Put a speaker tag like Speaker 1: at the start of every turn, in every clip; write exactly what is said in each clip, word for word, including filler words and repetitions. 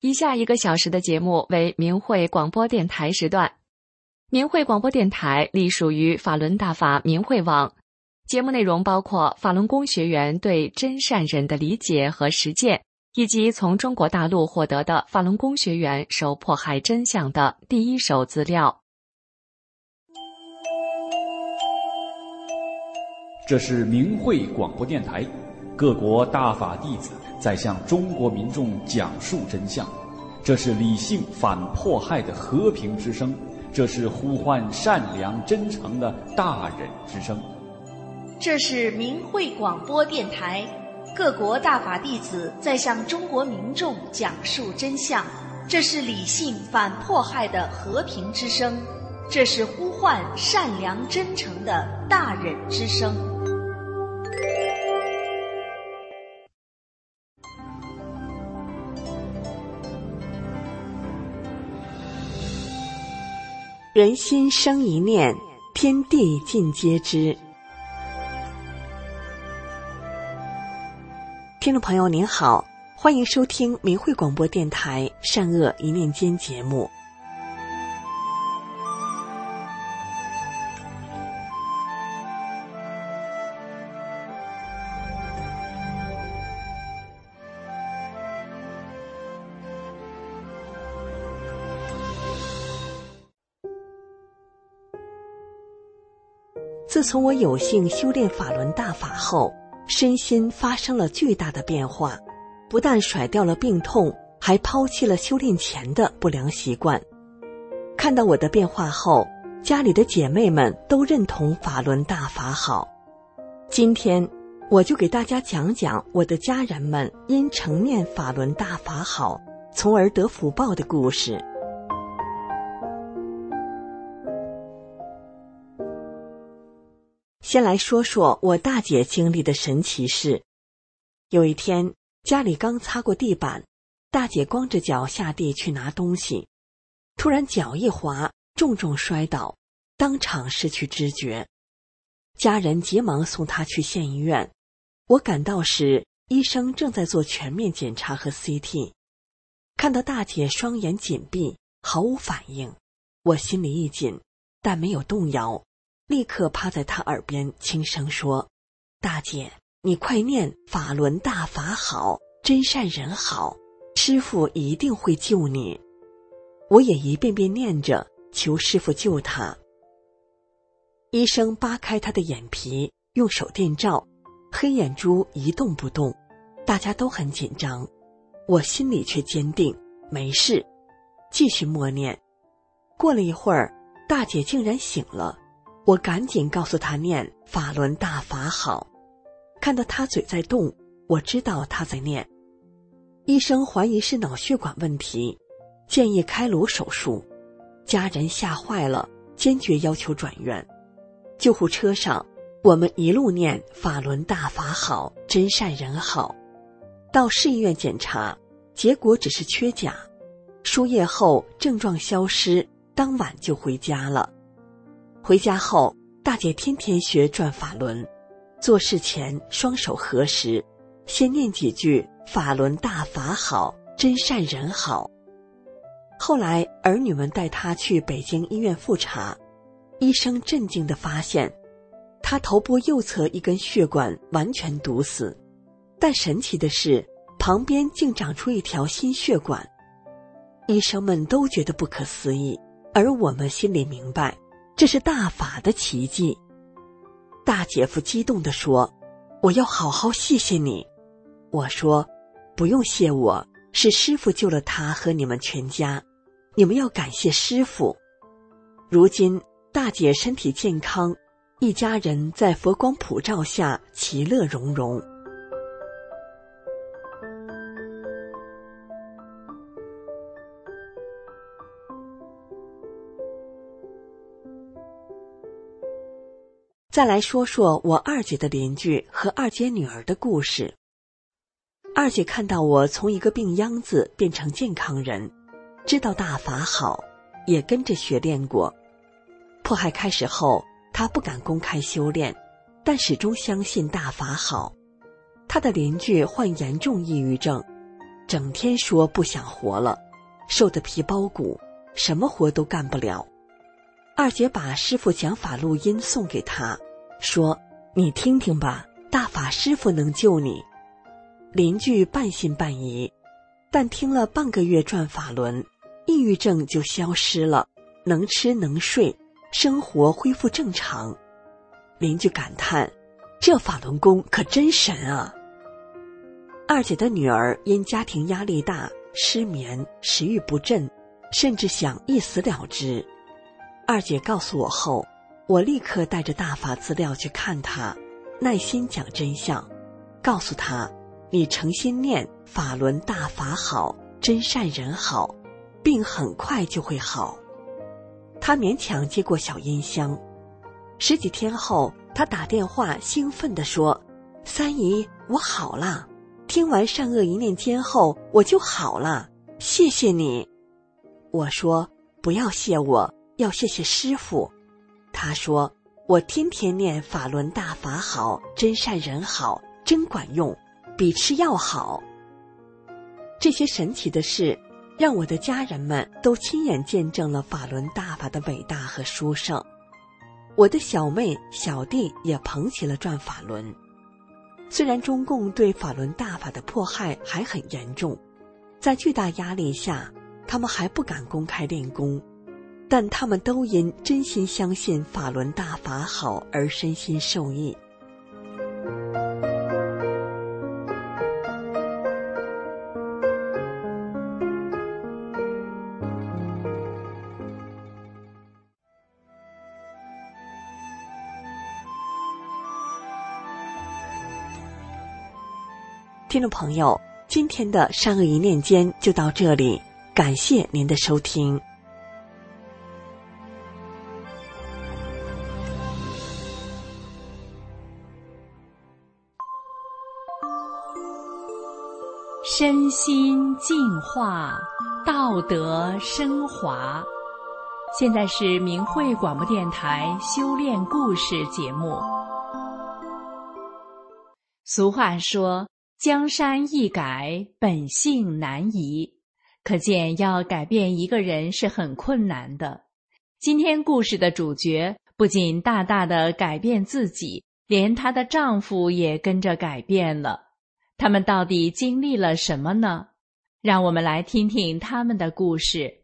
Speaker 1: 以下一个小时的节目为明慧广播电台时段。明慧广播电台隶属于法轮大法明慧网，节目内容包括法轮功学员对真善忍的理解和实践，以及从中国大陆获得的法轮功学员受迫害真相的第一手资料。
Speaker 2: 这是明慧广播电台，各国大法弟子在向中国民众讲述真相，这是理性反迫害的和平之声，这是呼唤善良真诚的大忍之声。
Speaker 3: 这是明慧广播电台，各国大法弟子在向中国民众讲述真相，这是理性反迫害的和平之声，这是呼唤善良真诚的大忍之声。
Speaker 4: 人心生一念，天地尽皆知。听众朋友您好，欢迎收听明慧广播电台善恶一念间节目。自从我有幸修炼法轮大法后，身心发生了巨大的变化，不但甩掉了病痛，还抛弃了修炼前的不良习惯。看到我的变化后，家里的姐妹们都认同法轮大法好。今天我就给大家讲讲我的家人们因承念法轮大法好，从而得福报的故事。先来说说我大姐经历的神奇事。有一天，家里刚擦过地板，大姐光着脚下地去拿东西，突然脚一滑，重重摔倒，当场失去知觉。家人急忙送她去县医院，我赶到时，医生正在做全面检查和 C T。 看到大姐双眼紧闭，毫无反应，我心里一紧，但没有动摇，立刻趴在他耳边轻声说：大姐，你快念法轮大法好，真善人好，师父一定会救你。我也一遍遍念着，求师父救他。医生扒开他的眼皮，用手电照，黑眼珠一动不动，大家都很紧张，我心里却坚定，没事，继续默念。过了一会儿，大姐竟然醒了，我赶紧告诉他念法轮大法好。看到他嘴在动，我知道他在念。医生怀疑是脑血管问题，建议开颅手术。家人吓坏了，坚决要求转院。救护车上，我们一路念法轮大法好，真善人好。到市医院检查，结果只是缺钾，输液后症状消失，当晚就回家了。回家后，大姐天天学转法轮，做事前双手合十，先念几句法轮大法好，真善人好。后来儿女们带她去北京医院复查，医生震惊地发现，她头部右侧一根血管完全堵死，但神奇的是，旁边竟长出一条新血管。医生们都觉得不可思议，而我们心里明白，这是大法的奇迹。大姐夫激动地说：我要好好谢谢你。我说：不用谢我，是师父救了他和你们全家，你们要感谢师父。如今大姐身体健康，一家人在佛光普照下其乐融融。再来说说我二姐的邻居和二姐女儿的故事。二姐看到我从一个病秧子变成健康人，知道大法好，也跟着学练过。迫害开始后，她不敢公开修炼，但始终相信大法好。她的邻居患严重抑郁症， 整天说不想活了，瘦得皮包骨，什么活都干不了。二姐把师父讲法录音送给他，说：“你听听吧，大法师父能救你。”邻居半信半疑，但听了半个月转法轮，抑郁症就消失了，能吃能睡，生活恢复正常。邻居感叹：“这法轮功可真神啊！”二姐的女儿因家庭压力大，失眠，食欲不振，甚至想一死了之。二姐告诉我后，我立刻带着大法资料去看她，耐心讲真相，告诉她：“你诚心念法轮大法好，真善人好，病很快就会好。”她勉强接过小音箱。十几天后，她打电话兴奋地说：“三姨，我好了。听完善恶一念间后，我就好了，谢谢你。”我说：“不要谢我，要谢谢师父。”他说：“我天天念法轮大法好，真善人好，真管用，比吃药好。”这些神奇的事，让我的家人们都亲眼见证了法轮大法的伟大和殊胜。我的小妹、小弟也捧起了转法轮。虽然中共对法轮大法的迫害还很严重，在巨大压力下，他们还不敢公开练功，但他们都因真心相信法轮大法好而身心受益。听众朋友，今天的善恶一念间就到这里，感谢您的收听。
Speaker 5: 身心净化，道德升华。现在是明慧广播电台修炼故事节目。俗话说，江山易改，本性难移，可见要改变一个人是很困难的。今天故事的主角不仅大大的改变自己，连她的丈夫也跟着改变了。他们到底经历了什么呢？让我们来听听他们的故事。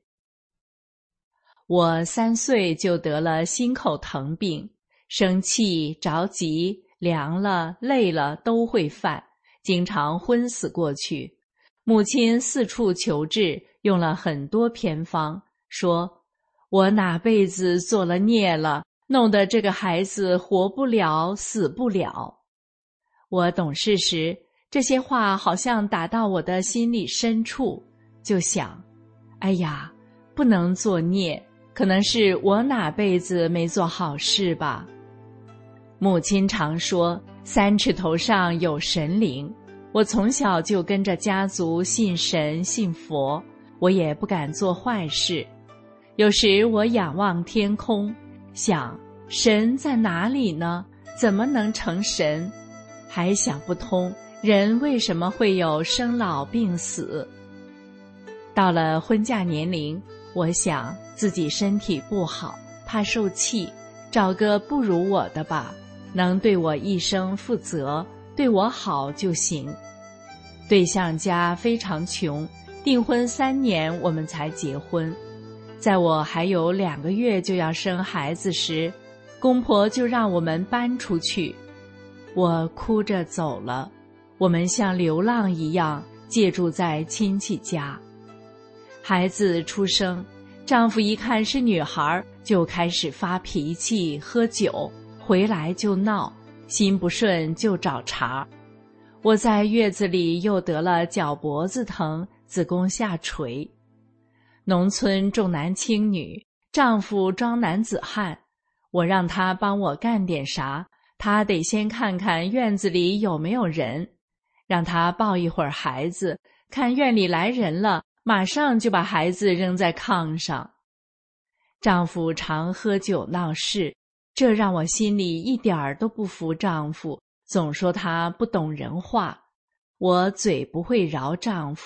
Speaker 5: 我三岁就得了心口疼病，生气、着急、凉了、累了都会犯，经常昏死过去。母亲四处求治，用了很多偏方，说我哪辈子做了孽了，弄得这个孩子活不了，死不了。我懂事时，这些话好像打到我的心里深处，就想，哎呀，不能作孽，可能是我哪辈子没做好事吧。母亲常说，三尺头上有神灵。我从小就跟着家族信神信佛，我也不敢做坏事。有时我仰望天空，想神在哪里呢？怎么能成神？还想不通人为什么会有生老病死。到了婚嫁年龄，我想自己身体不好，怕受气，找个不如我的吧，能对我一生负责，对我好就行。对象家非常穷，订婚三年我们才结婚。在我还有两个月就要生孩子时，公婆就让我们搬出去。我哭着走了，我们像流浪一样借住在亲戚家。孩子出生，丈夫一看是女孩，就开始发脾气，喝酒，回来就闹，心不顺就找茬。我在月子里又得了脚脖子疼，子宫下垂。农村重男轻女，丈夫装男子汉，我让他帮我干点啥，他得先看看院子里有没有人，让他抱一会儿孩子，看院里来人了，马上就把孩子扔在炕上。丈夫常喝酒闹事，这让我心里一点儿都不服丈夫，总说他不懂人话。我嘴不会饶丈夫，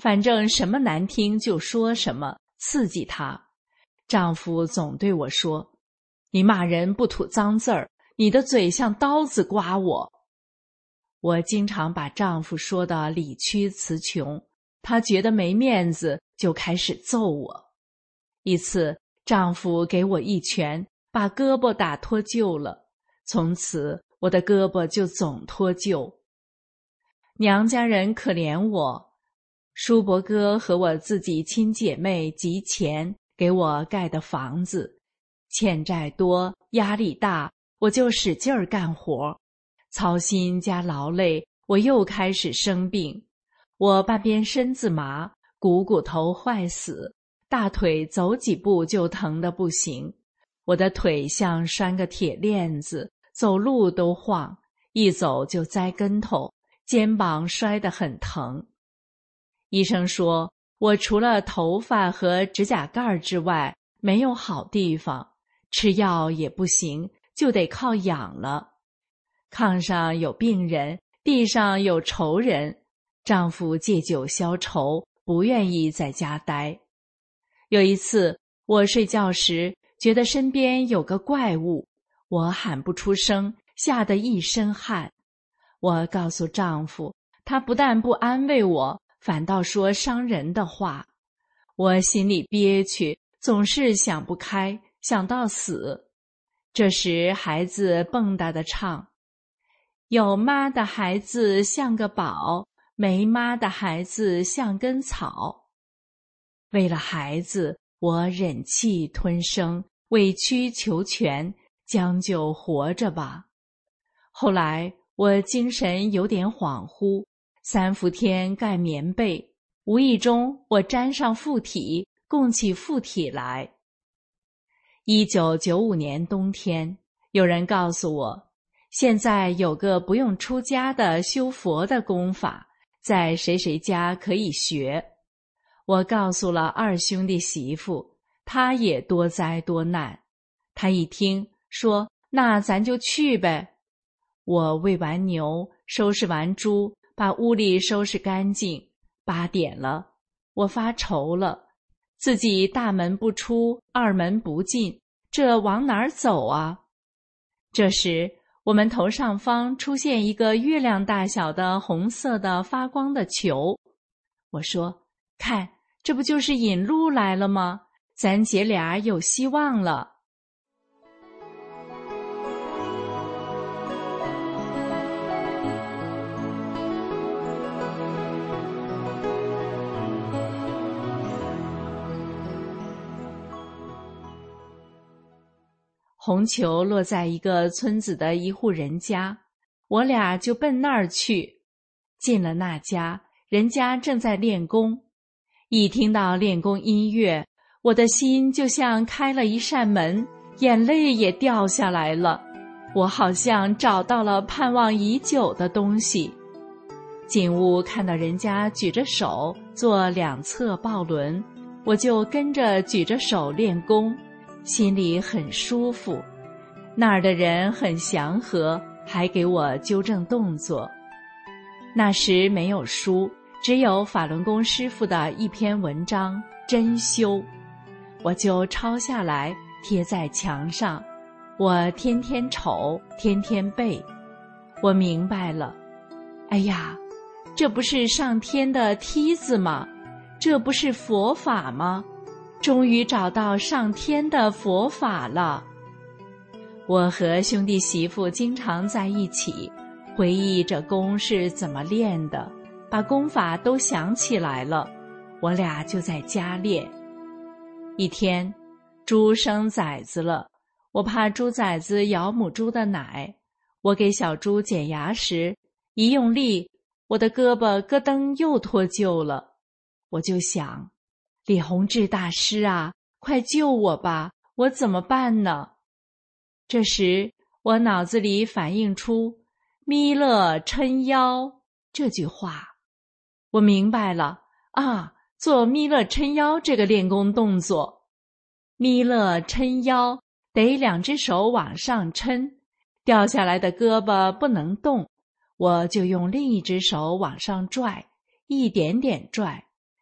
Speaker 5: 反正什么难听就说什么，刺激她。丈夫总对我说：“你骂人不吐脏字儿，你的嘴像刀子刮我。”我经常把丈夫说得理屈词穷，他觉得没面子，就开始揍我。一次，丈夫给我一拳，把胳膊打脱臼了，从此我的胳膊就总脱臼。娘家人可怜我，叔伯哥和我自己亲姐妹集钱给我盖的房子，欠债多，压力大，我就使劲儿干活，操心加劳累，我又开始生病。我半边身子麻，股骨头坏死，大腿走几步就疼得不行。我的腿像拴个铁链子，走路都晃，一走就栽跟头，肩膀摔得很疼。医生说，我除了头发和指甲盖之外，没有好地方，吃药也不行，就得靠养了。炕上有病人，地上有仇人，丈夫借酒消愁，不愿意在家待。有一次，我睡觉时觉得身边有个怪物，我喊不出声，吓得一身汗。我告诉丈夫，他不但不安慰我，反倒说伤人的话。我心里憋屈，总是想不开，想到死。这时孩子蹦跶地唱：有妈的孩子像个宝，没妈的孩子像根草。为了孩子，我忍气吞声，委曲求全，将就活着吧。后来我精神有点恍惚，三伏天盖棉被，无意中我沾上附体，供起附体来。一九九五年冬天，有人告诉我，现在有个不用出家的修佛的功法，在谁谁家可以学。我告诉了二兄弟媳妇，他也多灾多难。他一听说，那咱就去呗。我喂完牛，收拾完猪，把屋里收拾干净。八点了，我发愁了，自己大门不出，二门不进，这往哪儿走啊？这时，我们头上方出现一个月亮大小的红色的发光的球。我说，看，这不就是引路来了吗？咱姐俩有希望了。红球落在一个村子的一户人家，我俩就奔那儿去。进了那家，人家正在练功。一听到练功音乐，我的心就像开了一扇门，眼泪也掉下来了。我好像找到了盼望已久的东西。进屋看到人家举着手做两侧抱轮，我就跟着举着手练功，心里很舒服。那儿的人很祥和，还给我纠正动作。那时没有书，只有法轮功师傅的一篇文章《真修》，我就抄下来贴在墙上。我天天瞅，天天背。我明白了，哎呀，这不是上天的梯子吗？这不是佛法吗？终于找到上天的佛法了。我和兄弟媳妇经常在一起，回忆着功是怎么练的，把功法都想起来了。我俩就在家练。一天，猪生崽子了，我怕猪崽子咬母猪的奶，我给小猪剪牙时，一用力，我的胳膊咯噔又脱臼了。我就想，李洪志大师啊，快救我吧，我怎么办呢？这时，我脑子里反映出弥勒撑腰这句话。我明白了啊，做弥勒撑腰这个练功动作。弥勒撑腰得两只手往上撑，掉下来的胳膊不能动，我就用另一只手往上拽，一点点拽，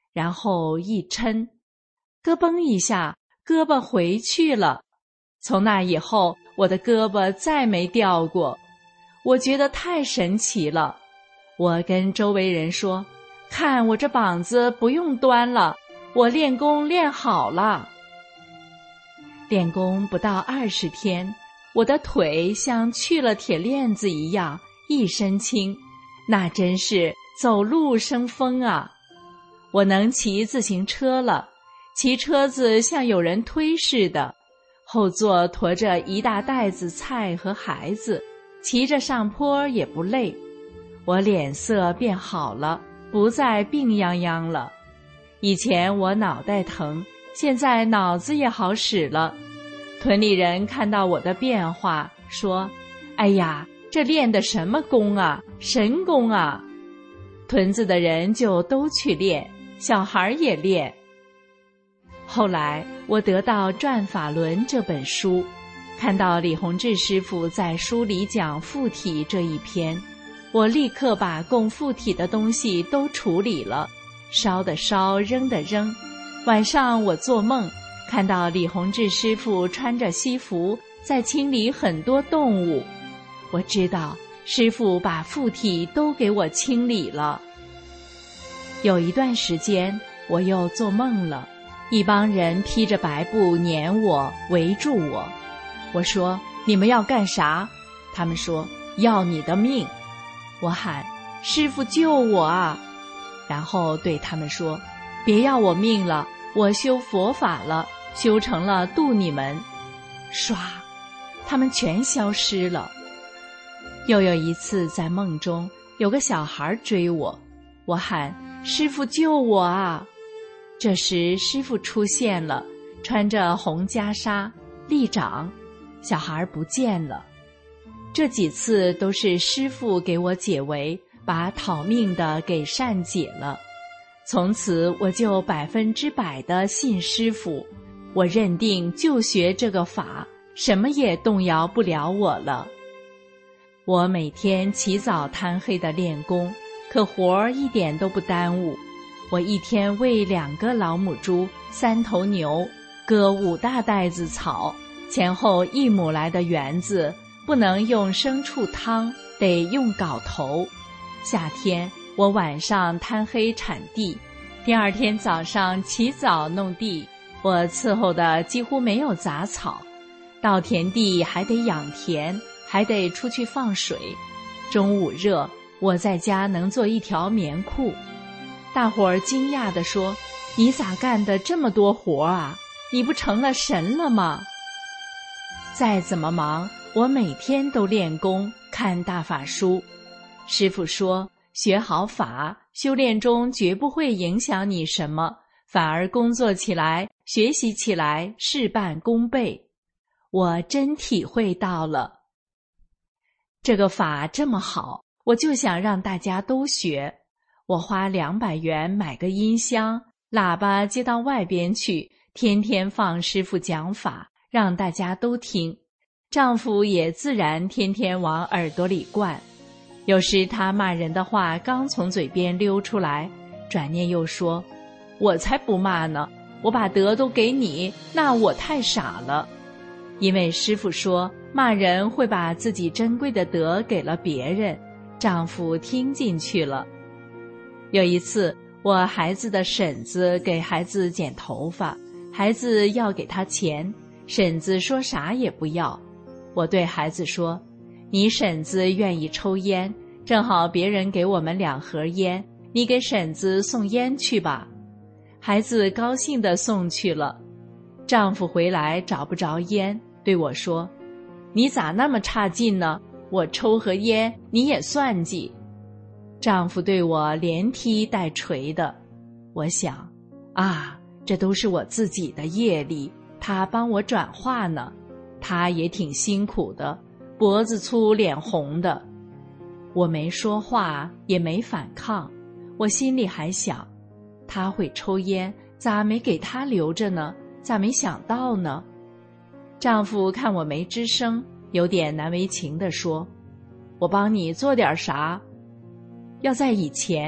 Speaker 5: 然后一抻，咯嘣一下，胳膊回去了。从那以后，我的胳膊再没掉过。我觉得太神奇了。我跟周围人说，看我这膀子不用端了，我练功练好了。练功不到二十天，我的腿像去了铁链子一样，一身轻，那真是走路生风啊！我能骑自行车了，骑车子像有人推似的，后座驮着一大袋子菜和孩子，骑着上坡也不累。我脸色变好了，不再病殃殃了。以前我脑袋疼，现在脑子也好使了。屯里人看到我的变化，说：“哎呀，这练的什么功啊，神功啊！”屯子的人就都去练，小孩也练。后来我得到《转法轮》这本书，看到李洪志师傅在书里讲附体这一篇，我立刻把供附体的东西都处理了，烧的烧，扔的扔。晚上我做梦，看到李洪志师傅穿着西服在清理很多动物，我知道师傅把附体都给我清理了。有一段时间我又做梦了，一帮人披着白布撵我，围住我。我说：“你们要干啥？”他们说：“要你的命。”我喊：“师父救我啊！”然后对他们说：“别要我命了，我修佛法了，修成了度你们。”唰，他们全消失了。又有一次在梦中，有个小孩追我，我喊：“师父救我啊！”这时师父出现了，穿着红袈裟，立掌，小孩不见了。这几次都是师父给我解围，把讨命的给善解了。从此我就百分之百的信师父，我认定就学这个法，什么也动摇不了我了。我每天起早贪黑的练功，可活儿一点都不耽误。我一天喂两个老母猪，三头牛，割五大袋子草，前后一亩来的园子不能用牲畜汤，得用镐头。夏天我晚上贪黑铲地，第二天早上起早弄地，我伺候的几乎没有杂草。到田地还得养田，还得出去放水。中午热，我在家能做一条棉裤。大伙儿惊讶地说：“你咋干的这么多活啊？你不成了神了吗？”再怎么忙，我每天都练功，看大法书。师父说，学好法，修炼中绝不会影响你什么，反而工作起来，学习起来事半功倍。我真体会到了。这个法这么好，我就想让大家都学。我花两百元买个音箱，喇叭接到外边去，天天放师父讲法，让大家都听。丈夫也自然天天往耳朵里灌。有时他骂人的话刚从嘴边溜出来，转念又说：“我才不骂呢，我把德都给你，那我太傻了。”因为师父说骂人会把自己珍贵的德给了别人，丈夫听进去了。有一次，我孩子的婶子给孩子剪头发，孩子要给他钱，婶子说啥也不要。我对孩子说：“你婶子愿意抽烟，正好别人给我们两盒烟，你给婶子送烟去吧。”孩子高兴地送去了。丈夫回来找不着烟，对我说：“你咋那么差劲呢？我抽盒烟你也算计。”丈夫对我连踢带捶的。我想，啊，这都是我自己的业力，他帮我转化呢。他也挺辛苦的，脖子粗脸红的。我没说话，也没反抗，我心里还想，他会抽烟，咋没给他留着呢？咋没想到呢？丈夫看我没吱声，有点难为情地说：“我帮你做点啥？要在以前，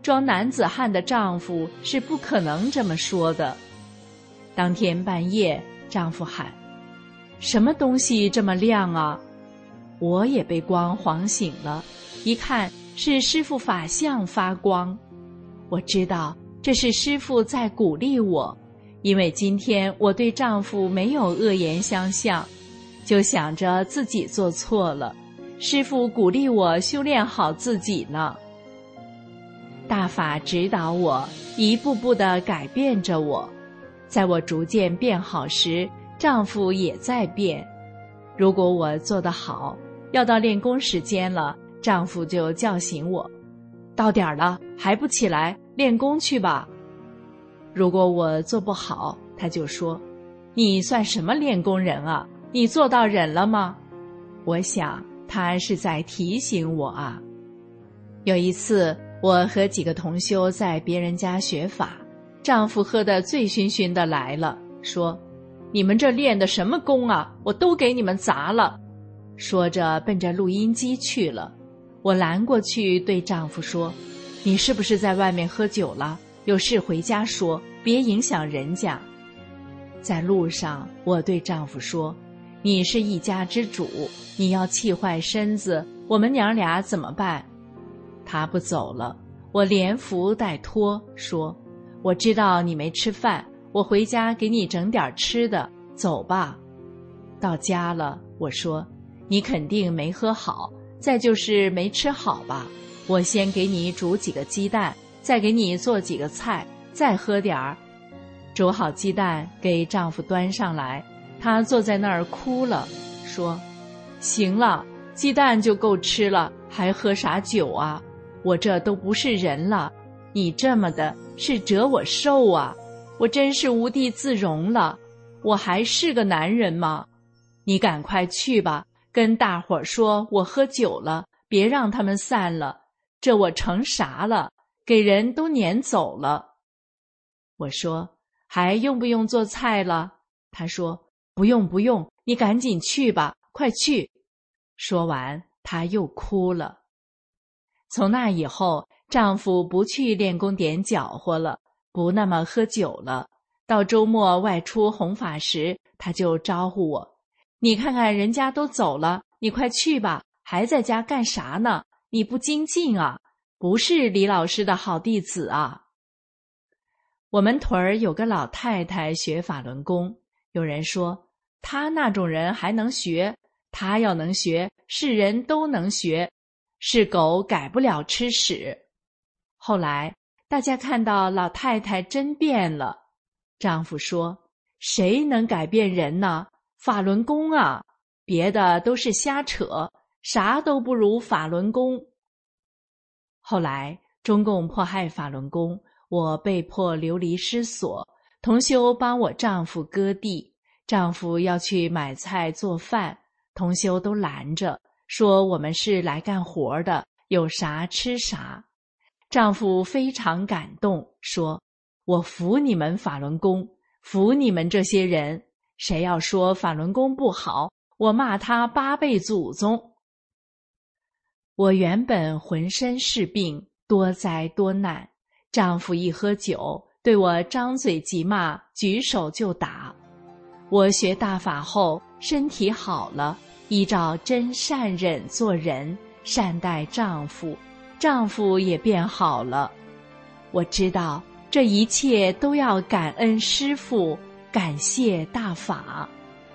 Speaker 5: 装男子汉的丈夫是不可能这么说的。当天半夜，丈夫喊：什么东西这么亮啊？我也被光晃醒了，一看是师父法相发光。我知道这是师父在鼓励我，因为今天我对丈夫没有恶言相向，就想着自己做错了，师父鼓励我修炼好自己呢。大法指导我，一步步地改变着我。在我逐渐变好时，丈夫也在变。如果我做得好，要到练功时间了，丈夫就叫醒我：到点儿了，还不起来，练功去吧。如果我做不好，他就说：你算什么练功人啊？你做到忍了吗？我想他是在提醒我啊。有一次，我和几个同修在别人家学法，丈夫喝得醉醺醺的来了，说：你们这练的什么功啊？我都给你们砸了。说着奔着录音机去了。我拦过去对丈夫说：你是不是在外面喝酒了？有事回家说，别影响人家。在路上，我对丈夫说：你是一家之主，你要气坏身子，我们娘俩怎么办？他不走了，我连扶带拖说：我知道你没吃饭，我回家给你整点吃的，走吧。到家了，我说：你肯定没喝好，再就是没吃好吧，我先给你煮几个鸡蛋，再给你做几个菜，再喝点儿。煮好鸡蛋给丈夫端上来，他坐在那儿哭了，说：行了，鸡蛋就够吃了，还喝啥酒啊？我这都不是人了，你这么的是折我寿啊！我真是无地自容了，我还是个男人吗？你赶快去吧，跟大伙儿说我喝酒了，别让他们散了，这我成啥了？给人都撵走了。我说：还用不用做菜了？他说：不用不用，你赶紧去吧，快去。说完，他又哭了。从那以后，丈夫不去练功点搅和了，不那么喝酒了。到周末外出弘法时，他就招呼我：你看看人家都走了，你快去吧，还在家干啥呢？你不精进啊，不是李老师的好弟子啊。我们屯儿有个老太太学法轮功，有人说她那种人还能学，她要能学，是人都能学，是狗改不了吃屎。后来大家看到老太太真变了，丈夫说：谁能改变人呢？法轮功啊，别的都是瞎扯，啥都不如法轮功。后来中共迫害法轮功，我被迫流离失所，同修帮我丈夫割地，丈夫要去买菜做饭，同修都拦着，说我们是来干活的，有啥吃啥。丈夫非常感动，说：我服你们法轮功，服你们这些人，谁要说法轮功不好，我骂他八辈祖宗。我原本浑身是病，多灾多难，丈夫一喝酒，对我张嘴即骂，举手就打。我学大法后，身体好了，依照真善忍做人，善待丈夫，丈夫也变好了。我知道这一切都要感恩师父，感谢大法。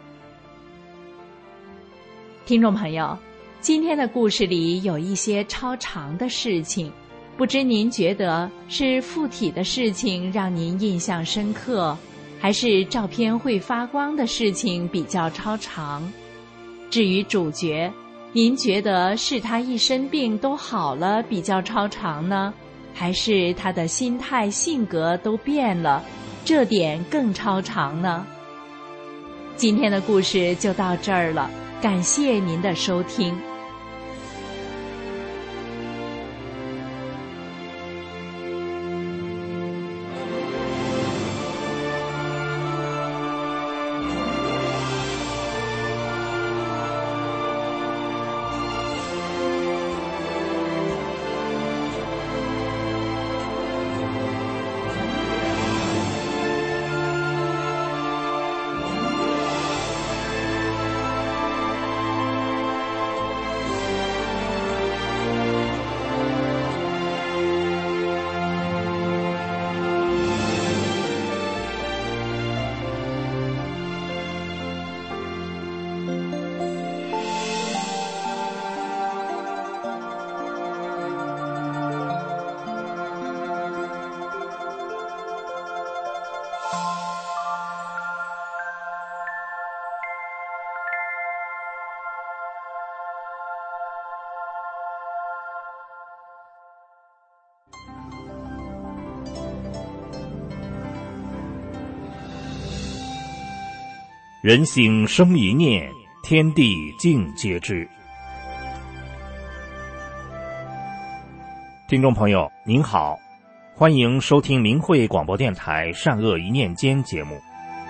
Speaker 5: 听众朋友，今天的故事里有一些超常的事情，不知您觉得是附体的事情让您印象深刻，还是照片会发光的事情比较超常？至于主角，您觉得是他一身病都好了比较超常呢，还是他的心态性格都变了，这点更超常呢？今天的故事就到这儿了，感谢您的收听。
Speaker 6: 人心生一念，天地尽皆知。听众朋友您好，欢迎收听明慧广播电台善恶一念间节目。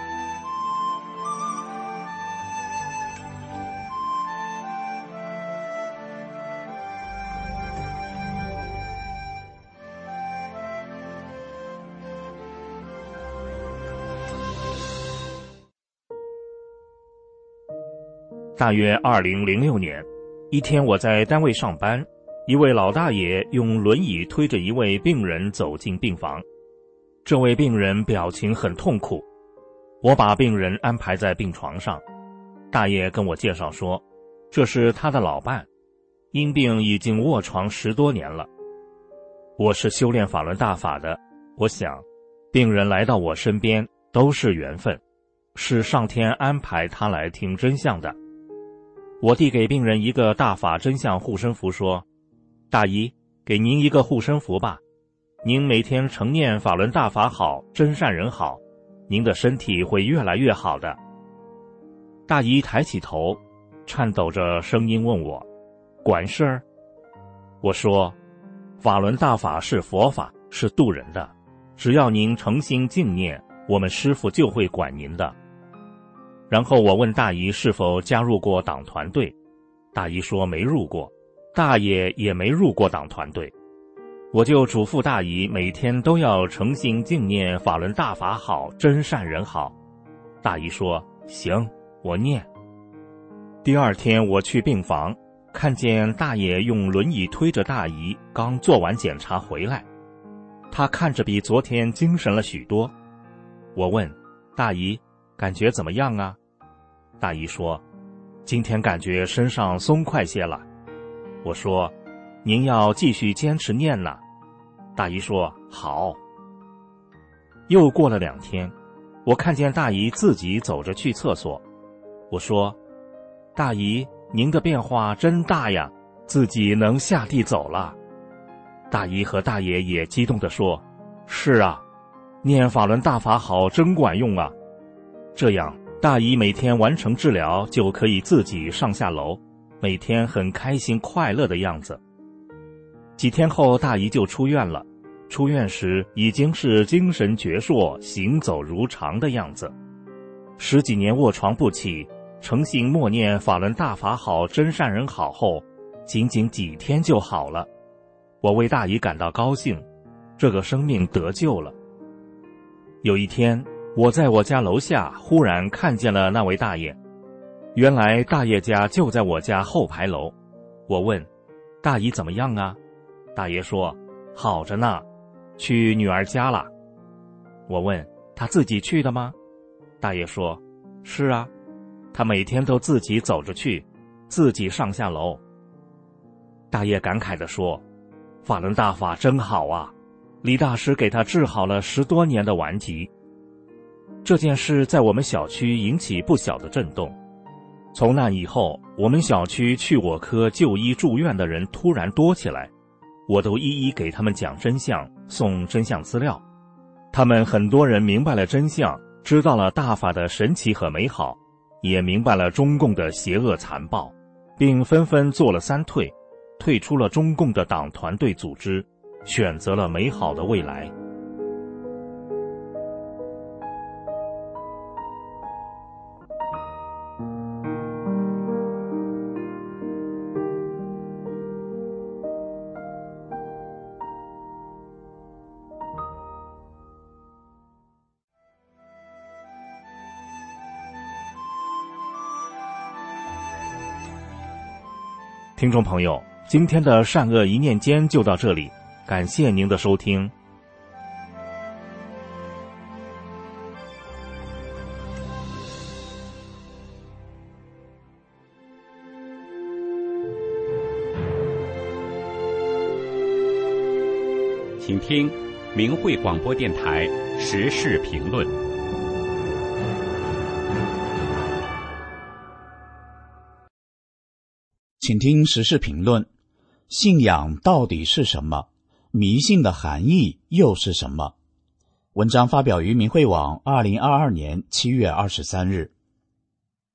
Speaker 6: 大约二零零六年，一天我在单位上班，一位老大爷用轮椅推着一位病人走进病房。这位病人表情很痛苦，我把病人安排在病床上。大爷跟我介绍说，这是他的老伴，因病已经卧床十多年了。我是修炼法轮大法的，我想病人来到我身边都是缘分，是上天安排他来听真相的。我递给病人一个大法真相护身符，说，大姨，给您一个护身符吧，您每天承念法轮大法好，真善人好，您的身体会越来越好的。大姨抬起头，颤抖着声音问我，管事儿？我说，法轮大法是佛法，是渡人的，只要您诚心敬念，我们师父就会管您的。然后我问大姨是否加入过党团队，大姨说没入过，大爷也没入过党团队。我就嘱咐大姨每天都要诚心敬念法轮大法好，真善人好。大姨说行，我念。第二天我去病房，看见大爷用轮椅推着大姨，刚做完检查回来，他看着比昨天精神了许多。我问大姨感觉怎么样啊？大姨说，今天感觉身上松快些了。我说，您要继续坚持念呢。大姨说好。又过了两天，我看见大姨自己走着去厕所。我说，大姨，您的变化真大呀，自己能下地走了。大姨和大爷也激动地说，是啊，念法轮大法好，真管用啊。这样大姨每天完成治疗就可以自己上下楼，每天很开心快乐的样子。几天后大姨就出院了，出院时已经是精神矍铄，行走如常的样子。十几年卧床不起，诚心默念法轮大法好，真善人好后，仅仅几天就好了。我为大姨感到高兴，这个生命得救了。有一天我在我家楼下忽然看见了那位大爷，原来大爷家就在我家后排楼。我问大姨怎么样啊？大爷说好着呢，去女儿家了。我问他自己去的吗？大爷说是啊，他每天都自己走着去，自己上下楼。大爷感慨地说，法轮大法真好啊，李大师给他治好了十多年的顽疾。这件事在我们小区引起不小的震动。从那以后，我们小区去我科就医住院的人突然多起来，我都一一给他们讲真相，送真相资料。他们很多人明白了真相，知道了大法的神奇和美好，也明白了中共的邪恶残暴，并纷纷做了三退，退出了中共的党团队组织，选择了美好的未来。听众朋友，今天的善恶一念间就到这里，感谢您的收听。
Speaker 7: 请听明慧广播电台时事评论。
Speaker 8: 请听时事评论：信仰到底是什么？迷信的含义又是什么？文章发表于明慧网二零二二年七月二十三日。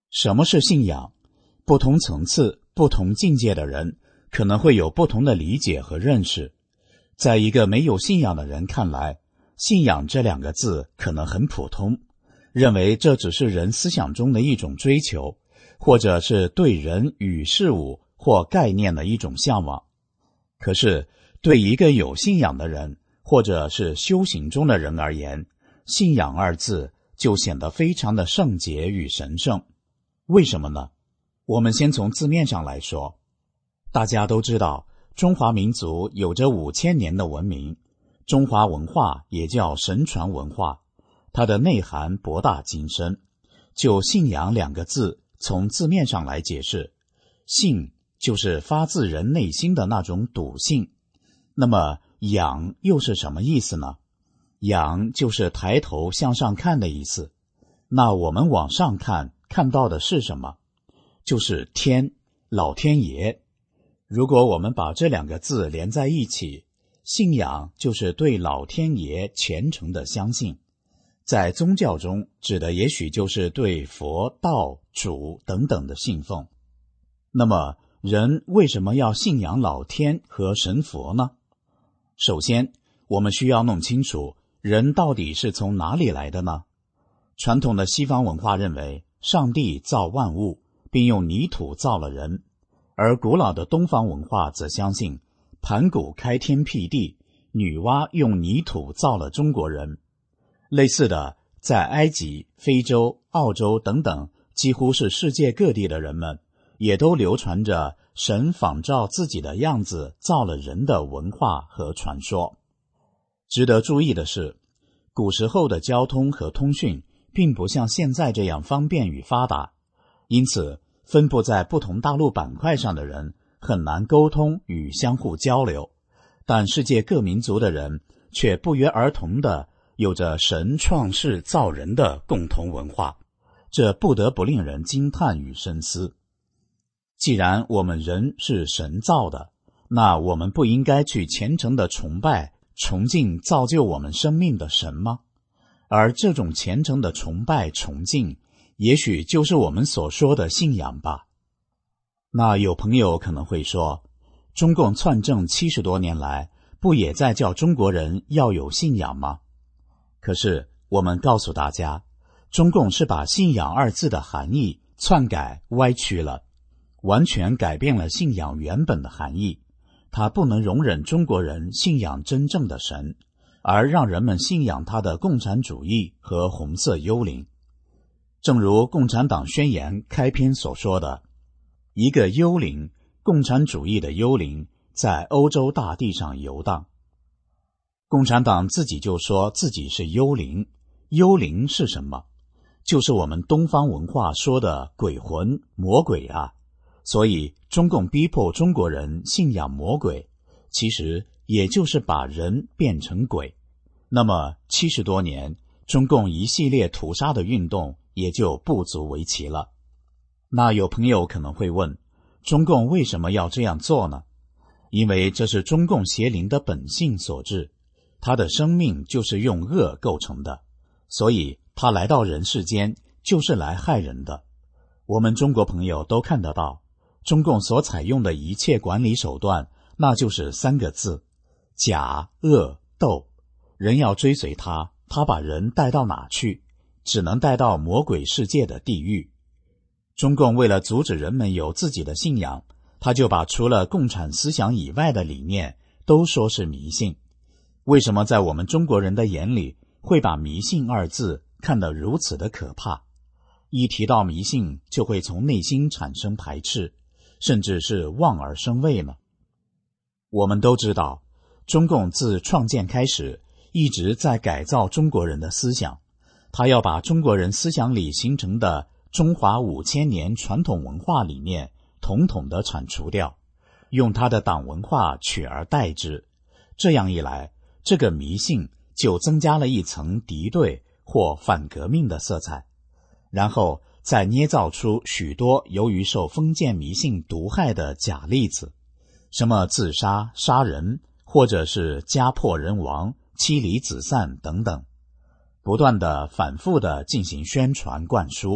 Speaker 8: 什么是信仰？不同层次、不同境界的人可能会有不同的理解和认识。在一个没有信仰的人看来，信仰这两个字可能很普通，认为这只是人思想中的一种追求，或者是对人与事物或概念的一种向往。可是对一个有信仰的人，或者是修行中的人而言，信仰二字就显得非常的圣洁与神圣。为什么呢？我们先从字面上来说，大家都知道中华民族有着五千年的文明，中华文化也叫神传文化，它的内涵博大精深。就信仰两个字，从字面上来解释，信就是发自人内心的那种笃信。那么仰又是什么意思呢？仰就是抬头向上看的意思。那我们往上看，看到的是什么？就是天，老天爷。如果我们把这两个字连在一起，信仰就是对老天爷虔诚的相信。在宗教中指的也许就是对佛、道、主等等的信奉。那么人为什么要信仰老天和神佛呢？首先，我们需要弄清楚人到底是从哪里来的呢？传统的西方文化认为上帝造万物，并用泥土造了人，而古老的东方文化则相信盘古开天辟地，女娲用泥土造了中国人。类似的，在埃及、非洲、澳洲等等几乎是世界各地的人们，也都流传着神仿照自己的样子造了人的文化和传说。值得注意的是，古时候的交通和通讯并不像现在这样方便与发达，因此分布在不同大陆板块上的人很难沟通与相互交流，但世界各民族的人却不约而同地有着神创世造人的共同文化，这不得不令人惊叹与深思。既然我们人是神造的，那我们不应该去虔诚地崇拜、崇敬造就我们生命的神吗？而这种虔诚的崇拜、崇敬，也许就是我们所说的信仰吧。那有朋友可能会说，中共篡政七十多年来，不也在叫中国人要有信仰吗？可是我们告诉大家，中共是把信仰二字的含义篡改歪曲了，完全改变了信仰原本的含义。它不能容忍中国人信仰真正的神，而让人们信仰他的共产主义和红色幽灵。正如共产党宣言开篇所说的，一个幽灵，共产主义的幽灵，在欧洲大地上游荡。共产党自己就说自己是幽灵。幽灵是什么？就是我们东方文化说的鬼魂、魔鬼啊。所以中共逼迫中国人信仰魔鬼，其实也就是把人变成鬼。那么七十多年，中共一系列屠杀的运动也就不足为奇了。那有朋友可能会问，中共为什么要这样做呢？因为这是中共邪灵的本性所致，他的生命就是用恶构成的，所以他来到人世间就是来害人的。我们中国朋友都看得到，中共所采用的一切管理手段，那就是三个字：假、恶、斗。人要追随他，他把人带到哪去？只能带到魔鬼世界的地狱。中共为了阻止人们有自己的信仰，他就把除了共产思想以外的理念都说是迷信。为什么在我们中国人的眼里会把迷信二字看得如此的可怕？一提到迷信，就会从内心产生排斥，甚至是望而生畏呢？我们都知道，中共自创建开始一直在改造中国人的思想，他要把中国人思想里形成的中华五千年传统文化理念统统的铲除掉，用他的党文化取而代之。这样一来，这个迷信就增加了一层敌对或反革命的色彩，然后再捏造出许多由于受封建迷信毒害的假例子，什么自杀、杀人，或者是家破人亡、妻离子散等等，不断的反复的进行宣传灌输，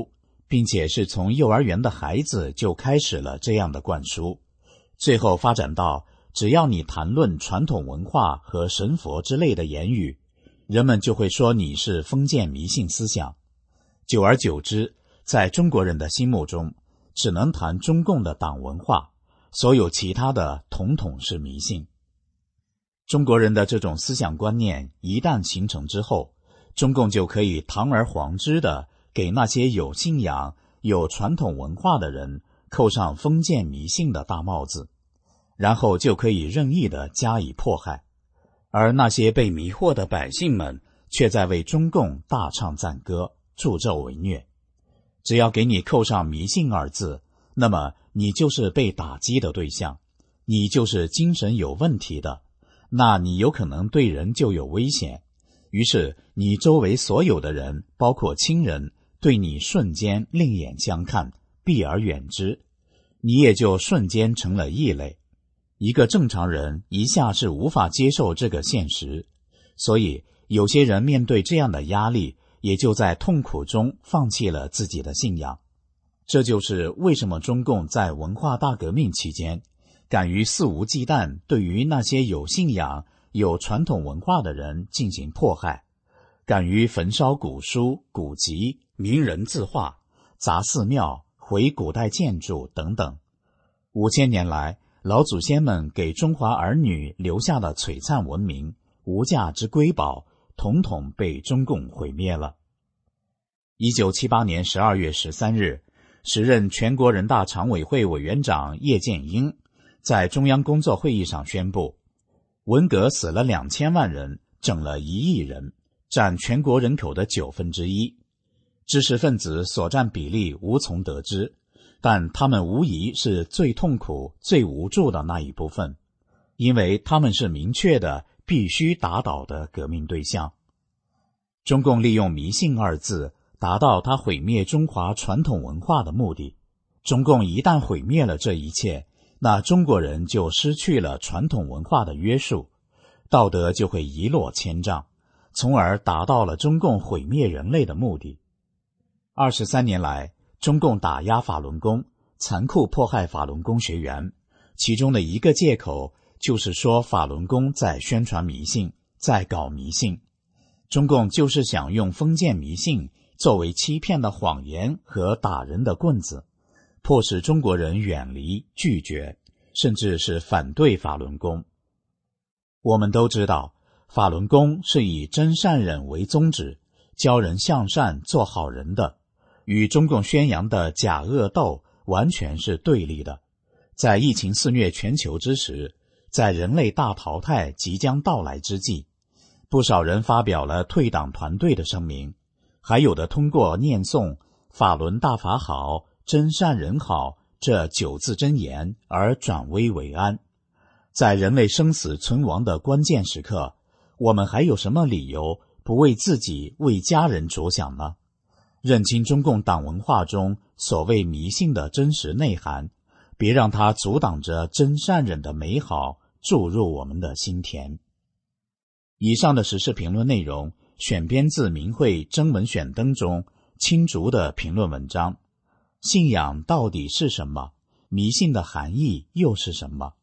Speaker 8: 并且是从幼儿园的孩子就开始了这样的灌输，最后发展到只要你谈论传统文化和神佛之类的言语，人们就会说你是封建迷信思想。久而久之，在中国人的心目中，只能谈中共的党文化，所有其他的统统是迷信。中国人的这种思想观念一旦形成之后，中共就可以堂而皇之的给那些有信仰、有传统文化的人扣上封建迷信的大帽子，然后就可以任意的加以迫害。而那些被迷惑的百姓们却在为中共大唱赞歌，助纣为虐。只要给你扣上迷信二字，那么你就是被打击的对象，你就是精神有问题的，那你有可能对人就有危险。于是你周围所有的人，包括亲人，对你瞬间另眼相看，避而远之，你也就瞬间成了异类。一个正常人一下是无法接受这个现实，所以有些人面对这样的压力，也就在痛苦中放弃了自己的信仰。这就是为什么中共在文化大革命期间敢于肆无忌惮对于那些有信仰、有传统文化的人进行迫害，敢于焚烧古书、古籍、名人字画、砸寺庙、毁古代建筑等等。五千年来，老祖先们给中华儿女留下的璀璨文明、无价之瑰宝，统统被中共毁灭了。一九七八年十二月十三日，时任全国人大常委会委员长叶剑英在中央工作会议上宣布，文革死了两千万人，整了一亿人，占全国人口的九分之一。知识分子所占比例无从得知，但他们无疑是最痛苦、最无助的那一部分，因为他们是明确的必须打倒的革命对象。中共利用迷信二字达到他毁灭中华传统文化的目的。中共一旦毁灭了这一切，那中国人就失去了传统文化的约束，道德就会一落千丈，从而达到了中共毁灭人类的目的。二十三年来，中共打压法轮功，残酷迫害法轮功学员，其中的一个借口就是说法轮功在宣传迷信，在搞迷信。中共就是想用封建迷信作为欺骗的谎言和打人的棍子，迫使中国人远离、拒绝，甚至是反对法轮功。我们都知道，法轮功是以真善忍为宗旨，教人向善做好人的，与中共宣扬的假恶斗完全是对立的。在疫情肆虐全球之时，在人类大淘汰即将到来之际，不少人发表了退党团队的声明，还有的通过念诵法轮大法好、真善人好这九字真言而转危为安。在人类生死存亡的关键时刻，我们还有什么理由不为自己、为家人着想呢？认清中共党文化中所谓迷信的真实内涵，别让它阻挡着真善忍的美好注入我们的心田。以上的时事评论内容选编自明慧征文选灯中青竹的评论文章。信仰到底是什么？迷信的含义又是什么？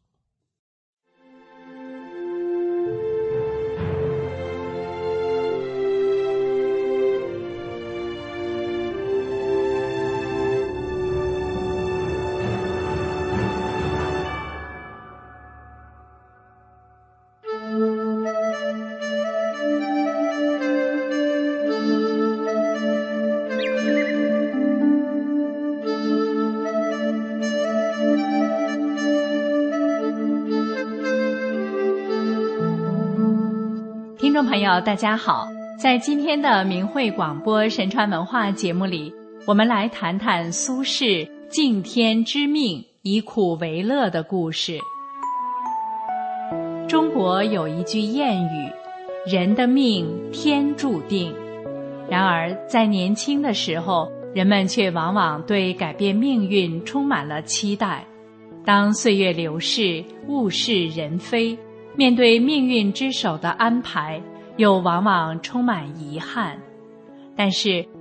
Speaker 5: 听众朋友大家好，在今天的明慧广播神传文化节目里，我们来谈谈苏轼敬天知命以苦为乐的故事。中国有一句谚语，人的命天注定。然而在年轻的时候，人们却往往对改变命运充满了期待。当岁月流逝，物是人非，面对命运之手的安排，又往往充满遗憾。但是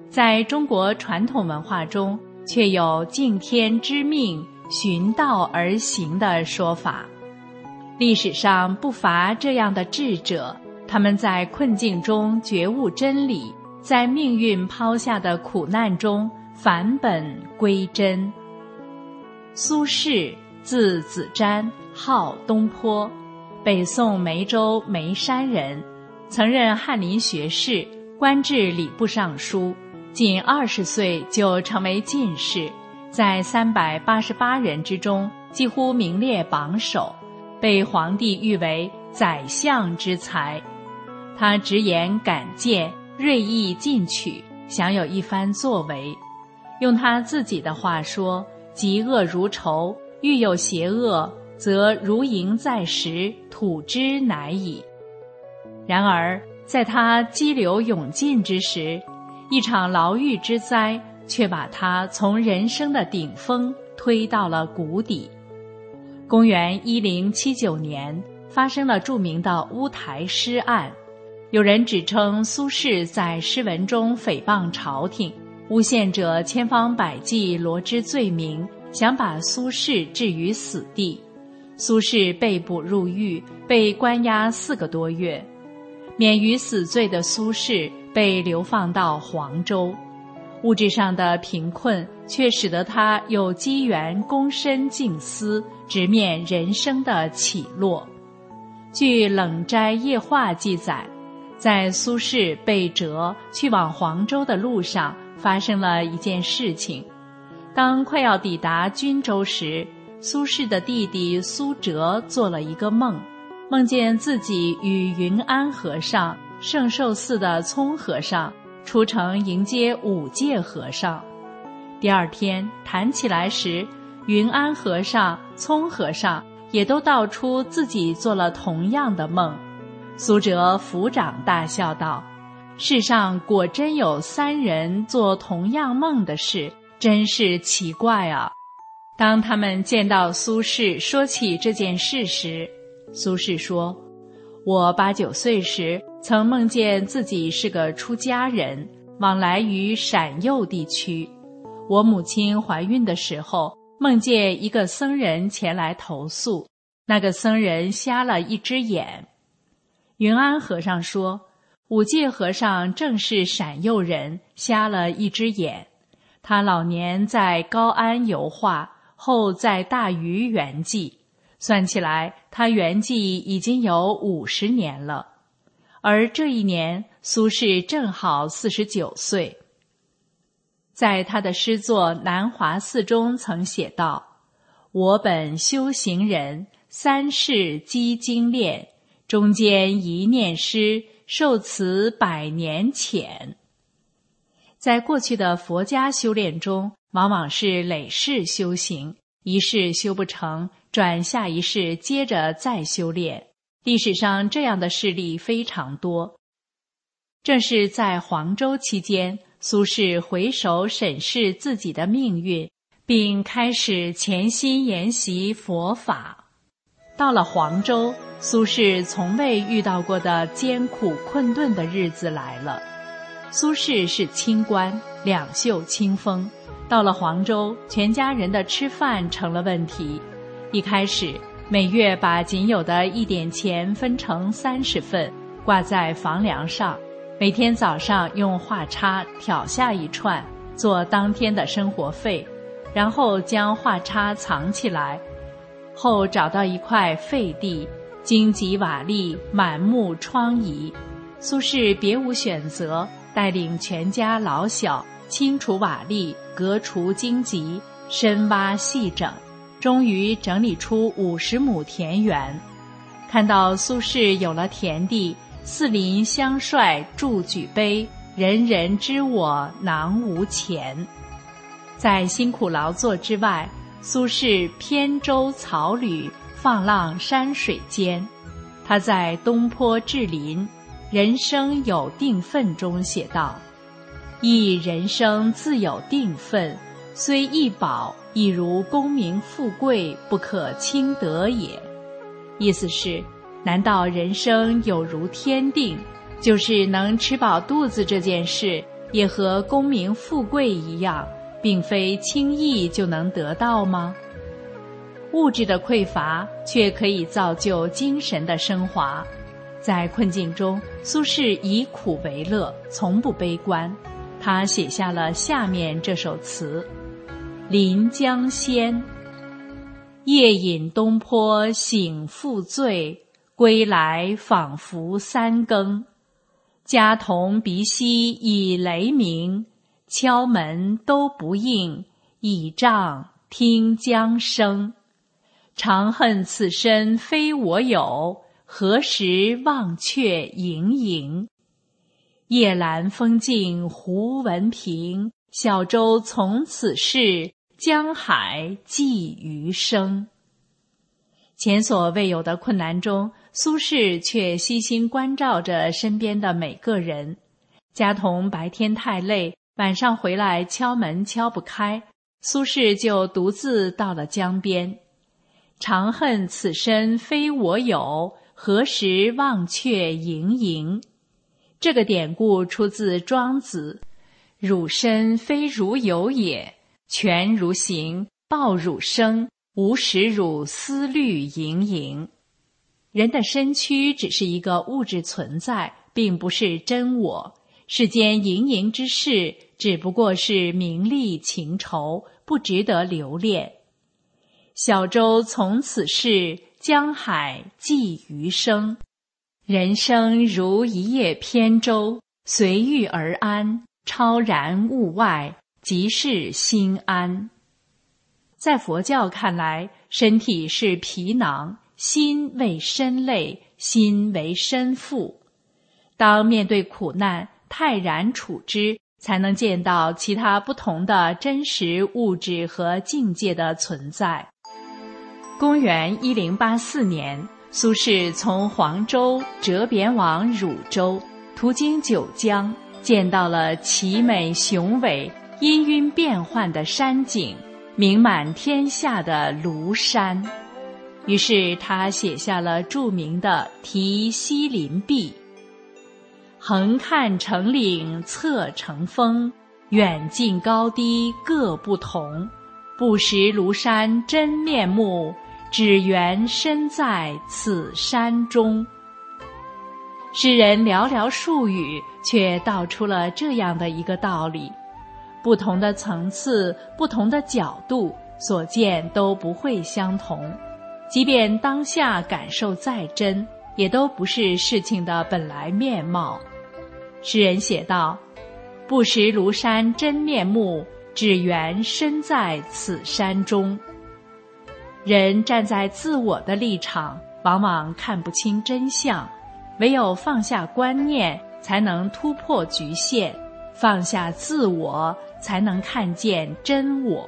Speaker 5: 在中国传统文化中，却有敬天知命、循道而行的说法。历史上不乏这样的智者，他们在困境中觉悟真理，在命运抛下的苦难中返本归真。苏轼，字子瞻，号东坡，北宋梅州眉山人，曾任翰林学士，官至礼部尚书，仅二十岁就成为进士，在三百八十八人之中几乎名列榜首，被皇帝誉为宰相之才。他直言敢谏，锐意进取，想有一番作为。用他自己的话说，嫉恶如仇，欲有邪恶，则如蝇在石，吐之乃矣。然而在他激流勇进之时，一场牢狱之灾却把他从人生的顶峰推到了谷底。公元一零七九年，发生了著名的乌台诗案，有人指称苏轼在诗文中诽谤朝廷，诬陷者千方百计罗织罪名，想把苏轼置于死地。苏轼被捕入狱，被关押四个多月。免于死罪的苏轼被流放到黄州，物质上的贫困却使得他有机缘躬身静思，直面人生的起落。据《冷斋夜话》记载，在苏轼被折去往黄州的路上，发生了一件事情。当快要抵达均州时，苏轼的弟弟苏辙做了一个梦，梦见自己与云安和尚、圣寿寺的聪和尚出城迎接五戒和尚。第二天谈起来时，云安和尚、聪和尚也都道出自己做了同样的梦。苏辙抚掌大笑道：世上果真有三人做同样梦的事，真是奇怪啊。当他们见到苏轼说起这件事时，苏轼说：我八九岁时曾梦见自己是个出家人，往来于陕右地区。我母亲怀孕的时候，梦见一个僧人前来投宿，那个僧人瞎了一只眼。云安和尚说：五戒和尚正是陕右人，瞎了一只眼。他老年在高安游化，后在大禹圆寂，算起来他圆寂已经有五十年了。而这一年苏轼正好四十九岁。在他的诗作《南华寺》中曾写道：我本修行人，三世积精炼，中间一念诗，受此百年浅。在过去的佛家修炼中，往往是累世修行，一世修不成，转下一世接着再修炼。历史上这样的事例非常多。正是在黄州期间，苏轼回首审视自己的命运，并开始潜心研习佛法。到了黄州，苏轼从未遇到过的艰苦困顿的日子来了。苏轼是清官，两袖清风，到了黄州，全家人的吃饭成了问题。一开始每月把仅有的一点钱分成三十份，挂在房梁上，每天早上用画叉挑下一串，做当天的生活费，然后将画叉藏起来。后找到一块废地，荆棘瓦砾，满目疮痍。苏轼别无选择，带领全家老小清除瓦砾，革除荆棘，深挖细整，终于整理出五十亩田园。看到苏轼有了田地，四邻相率助举杯，人人知我囊无钱。在辛苦劳作之外，苏轼扁舟草履，放浪山水间。他在东坡志林《人生有定分》中写道：亦人生自有定分，虽易宝，亦如功名富贵，不可轻得也。意思是，难道人生有如天定，就是能吃饱肚子这件事也和功名富贵一样，并非轻易就能得到吗？物质的匮乏却可以造就精神的升华。在困境中，苏轼以苦为乐，从不悲观。他写下了下面这首词：临江仙，夜饮东坡醒复醉，归来仿佛三更。家童鼻息已雷鸣，敲门都不应，倚杖听江声。长恨此身非我有，何时忘却营营。夜阑风静胡文平，小舟从此逝，江海寄余生。前所未有的困难中，苏轼却悉心关照着身边的每个人。家童白天太累，晚上回来敲门敲不开，苏轼就独自到了江边。长恨此身非我有，何时忘却营营。这个典故出自庄子：汝身非汝有也，全汝行，报汝生，无使汝思虑营营。人的身躯只是一个物质存在，并不是真我。世间营营之事，只不过是名利情仇，不值得留恋。小舟从此逝，江海寄余生。人生如一叶扁舟，随遇而安，超然物外，即是心安。在佛教看来，身体是皮囊，心为身类，心为身腹。当面对苦难，泰然处之，才能见到其他不同的真实物质和境界的存在。公元一零八四年，苏轼从黄州折贬往汝州，途经九江，见到了奇美雄伟、氤氲变幻的山景，名满天下的庐山。于是他写下了著名的《题西林壁》：横看成岭侧成峰，远近高低各不同。不识庐山真面目，只缘身在此山中。诗人寥寥数语，却道出了这样的一个道理：不同的层次，不同的角度，所见都不会相同。即便当下感受再真，也都不是事情的本来面貌。诗人写道：不识庐山真面目，只缘身在此山中。人站在自我的立场，往往看不清真相，唯有放下观念，才能突破局限；放下自我，才能看见真我。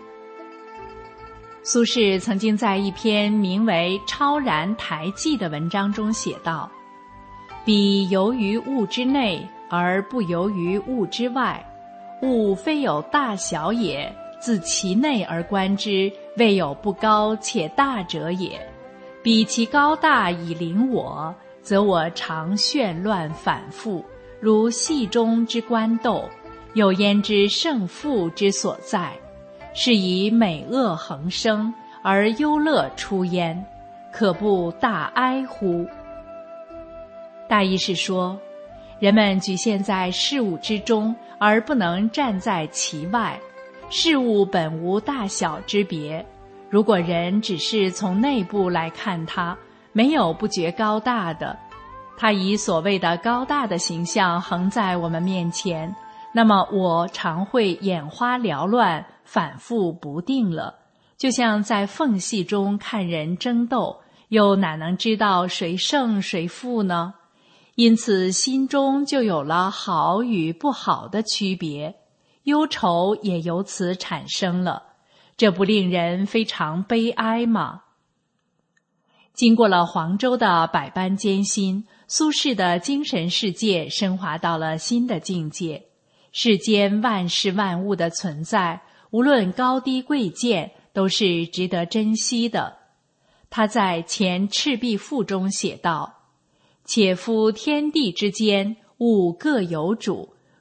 Speaker 5: 苏轼曾经在一篇名为《超然台记》的文章中写道：彼游于物之内，而不游于物之外。物非有大小也，自其内而观之，未有不高且大者也。彼其高大以临我，则我常眩乱反复，如戏中之官斗，有焉知胜负之所在？是以美恶横生，而忧乐出焉，可不大哀乎？大意是说，人们局限在事物之中，而不能站在其外。事物本无大小之别，如果人只是从内部来看它，没有不觉高大的。他以所谓的高大的形象横在我们面前，那么我常会眼花缭乱，反复不定了。就像在缝隙中看人争斗，又哪能知道谁胜谁负呢？因此心中就有了好与不好的区别，忧愁也由此产生了。这不令人非常悲哀吗？经过了黄州的百般艰辛，苏轼的精神世界升华到了新的境界。世间万事万物的存在，无论高低贵贱，都是值得珍惜的。他在《前赤壁赋》中写道：且夫天地之间，物各有主，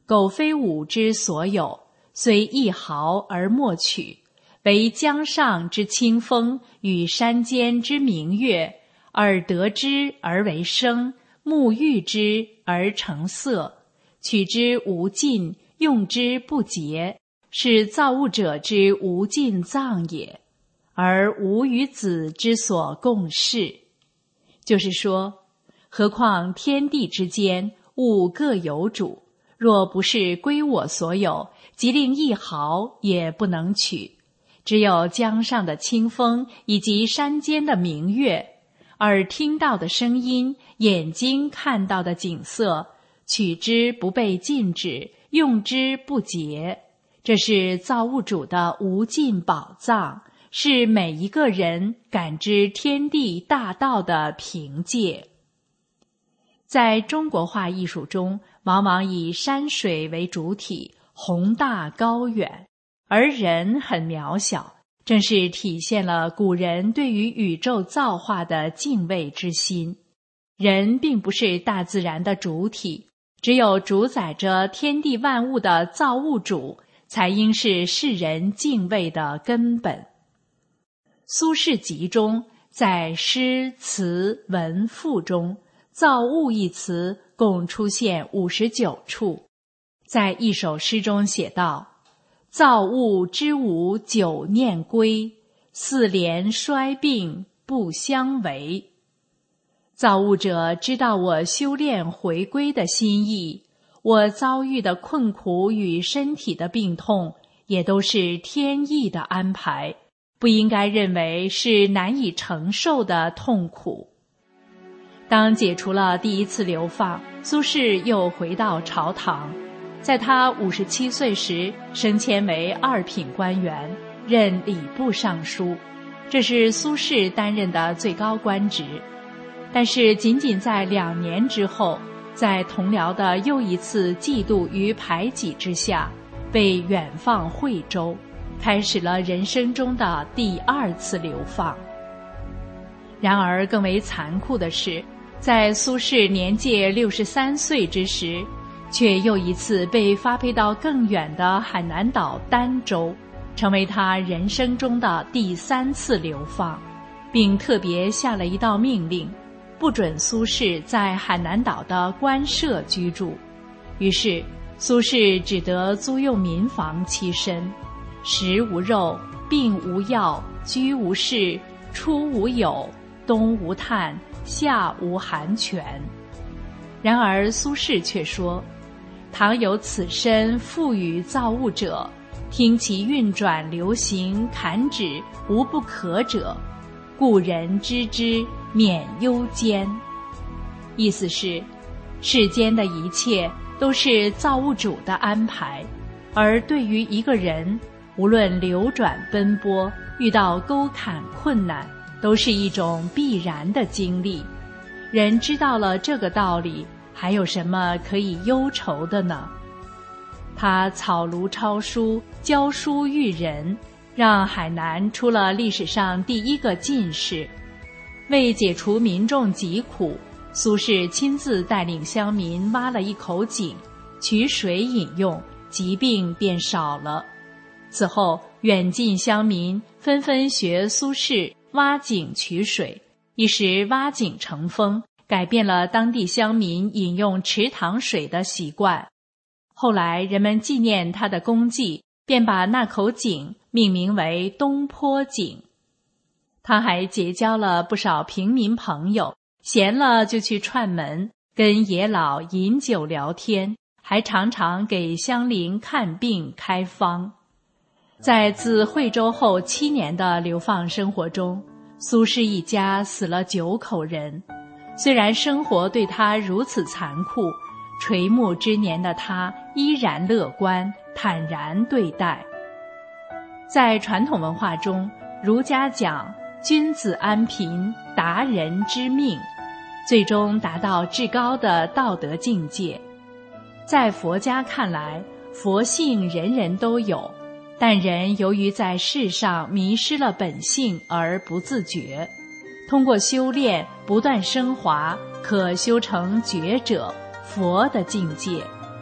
Speaker 5: 苟非吾之所有，虽一毫而莫取，惟江上之清风与山间之明月，耳得之而为声，目遇之而成色，取之无尽，用之不竭，是造物者之无尽藏也，而吾与子之所共适。就是说，何况天地之间，物各有主，若不是归我所有，即令一毫也不能取。只有江上的清风以及山间的明月，耳听到的声音，眼睛看到的景色，取之不被禁止，用之不竭，这是造物主的无尽宝藏，是每一个人感知天地大道的凭借。在中国画艺术中，往往以山水为主体，宏大高远，而人很渺小，正是体现了古人对于宇宙造化的敬畏之心。人并不是大自然的主体，只有主宰着天地万物的造物主，才应是世人敬畏的根本。苏轼集中在诗词文赋中，造物一词共出现五十九处。在一首诗中写道：造物之无久念归，四连衰病不相违。造物者知道我修炼回归的心意，我遭遇的困苦与身体的病痛，也都是天意的安排，不应该认为是难以承受的痛苦。当解除了第一次流放，苏轼又回到朝堂。在他五十七岁时，升迁为二品官员，任礼部尚书，这是苏轼担任的最高官职。但是仅仅在两年之后，在同僚的又一次嫉妒与排挤之下，被远放惠州，开始了人生中的第二次流放。然而更为残酷的是，在苏轼年届六十三岁之时，却又一次被发配到更远的海南岛儋州，成为他人生中的第三次流放，并特别下了一道命令，不准苏轼在海南岛的官舍居住。于是苏轼只得租用民房栖身，食无肉，病无药，居无室，出无友，冬无炭，夏无寒泉。然而苏轼却说，倘有此身赋予造物者，听其运转流行，坎止无不可者，故人知之，免忧艰。意思是，世间的一切都是造物主的安排，而对于一个人，无论流转奔波，遇到沟坎困难，都是一种必然的经历。人知道了这个道理，还有什么可以忧愁的呢？他草庐抄书，教书育人，让海南出了历史上第一个进士。为解除民众疾苦，苏轼亲自带领乡民挖了一口井，取水饮用，疾病便少了。此后远近乡民纷纷学苏轼挖井取水，一时挖井成风，改变了当地乡民饮用池塘水的习惯。后来人们纪念他的功绩，便把那口井命名为东坡井。他还结交了不少平民朋友，闲了就去串门，跟爷老饮酒聊天，还常常给乡邻看病开方。在自惠州后七年的流放生活中，苏轼一家死了九口人。虽然生活对他如此残酷，垂暮之年的他依然乐观坦然对待。在传统文化中，儒家讲君子安贫，达人之命，最终达到至高的道德境界。在佛家看来，佛性人人都有，但人由于在世上迷失了本性而不自觉，通过修炼不断升华，可修成觉者佛的境界。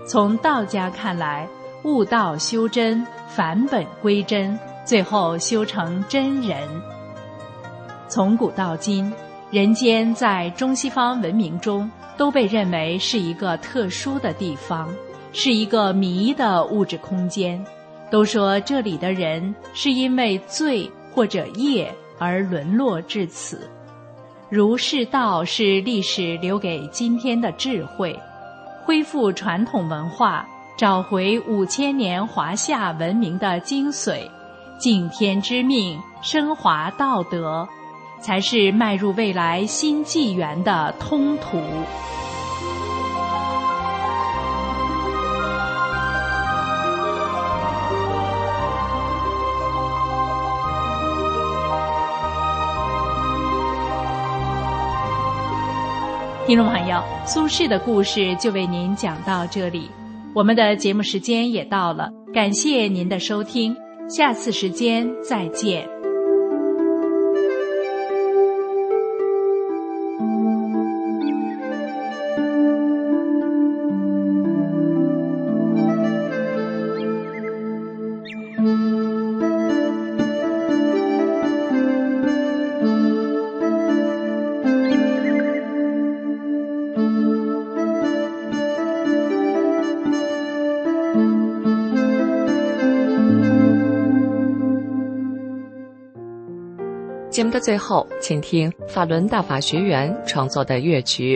Speaker 5: 从道家看来，悟道修真，返本归真，最后修成真人。从古到今，人间在中西方文明中都被认为是一个特殊的地方，是一个迷的物质空间。都说这里的人是因为罪或者业而沦落至此。儒释道是历史留给今天的智慧，恢复传统文化，找回五千年华夏文明的精髓，敬天之命，升华道德，才是迈入未来新纪元的通途。听众朋友，苏轼的故事就为您讲到这里，我们的节目时间也到了，感谢您的收听，下次时间再见。
Speaker 1: 节目的最后，请听法轮大法学园创作的乐曲。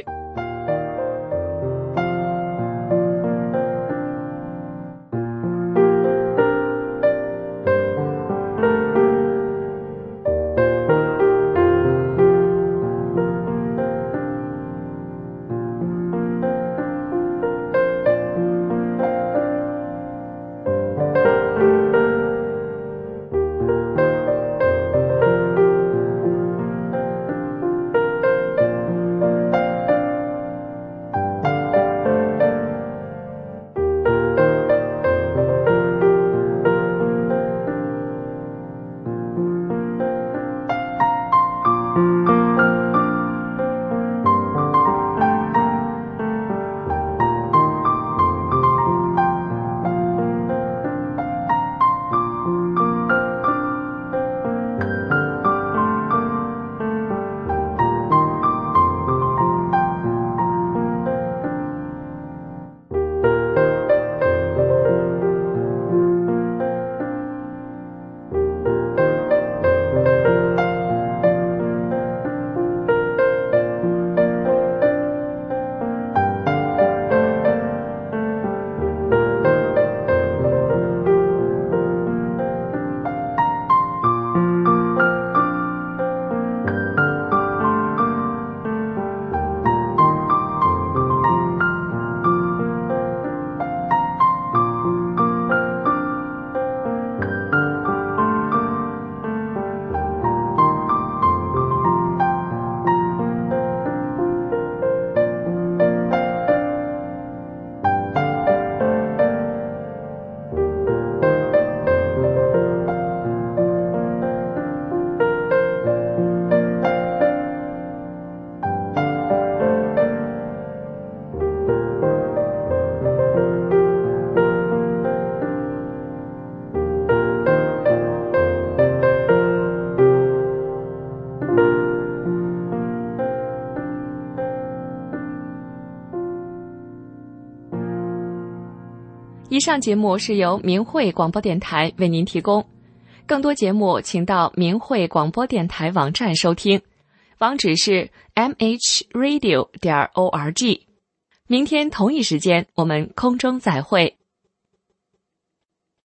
Speaker 1: 以上节目是由明慧广播电台为您提供，更多节目请到明慧广播电台网站收听，网址是 m h radio 点 org。明天同一时间我们空中再会。